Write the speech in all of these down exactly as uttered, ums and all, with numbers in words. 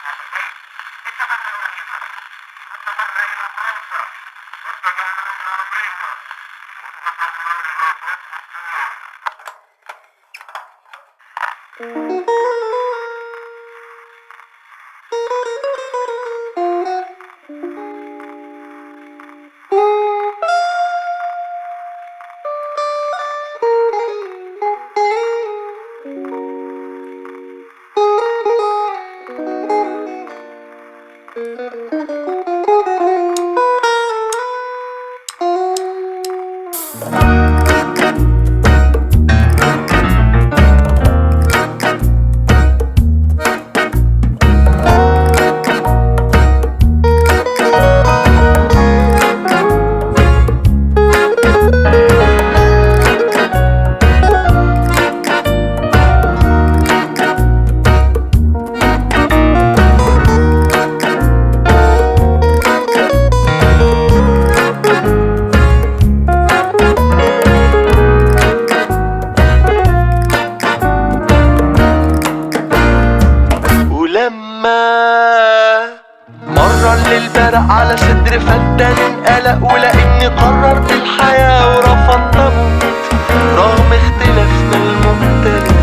مرة اللي البرق على صدر فتان انقلق، ولاني قررت الحياة ورفضت اموت رغم اختلافنا المختلف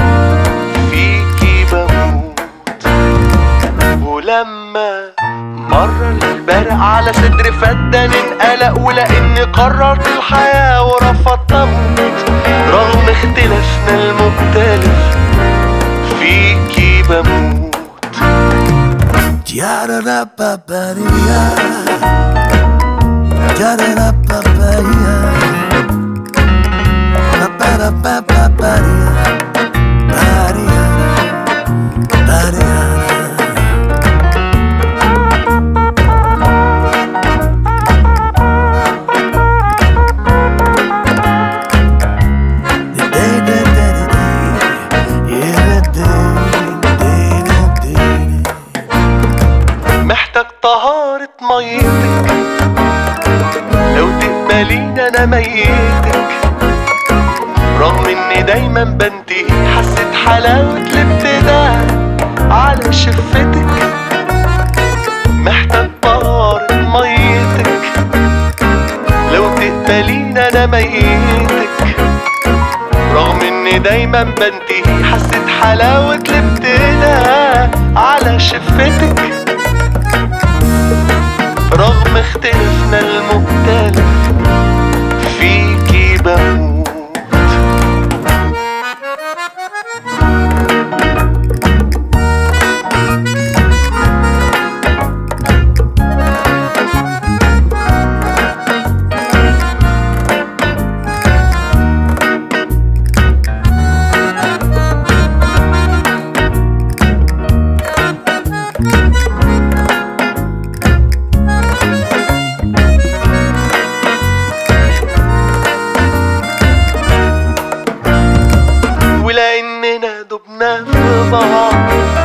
فيكي بموت. ولما مرة اللي البرق على صدر فتان انقلق، ولاني قررت الحياة ورفضت اموت رغم اختلافنا المختلف فيكي بموت. Ya-da-da-ba-ba-dee-ya, ya-da-da-ba-ba-dee-ya, ba-ba-da-ba-ba-ba-dee-ya, ba-dee-ya, ba-dee-ya. محتاج طهارة ميتك لو تقبليني انا ميتك، رغم اني دايما بنتهي حسيت حلاوة الابتداء على شفتك. محتاج طهارة ميتك لو تقبليني انا ميتك، رغم اني دايما بنتهي حسيت حلاوة الابتداء على شفتك. رغم اختلافنا المختلف فيكي بموت. ولأننا دبنا في بعض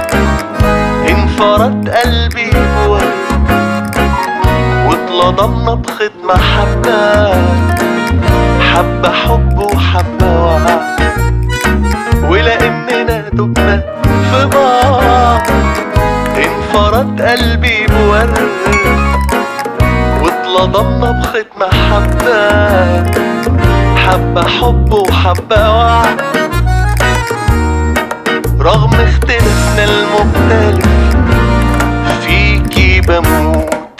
انفرد قلبي بورد، واتلضمنا بخيط محبة، حبة حب وحبة وعد. ولأننا دبنا في بعض انفرد قلبي بورد، واتلضمنا بخيط محبة، حبة حب وحبة وعد. رغم اختلافنا المختلف فيكي بموت.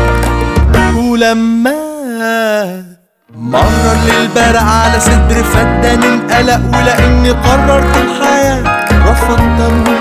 ولما مرة للبرق على صدر فتان انقلق، ولاني قررت الحياة رفضت اموت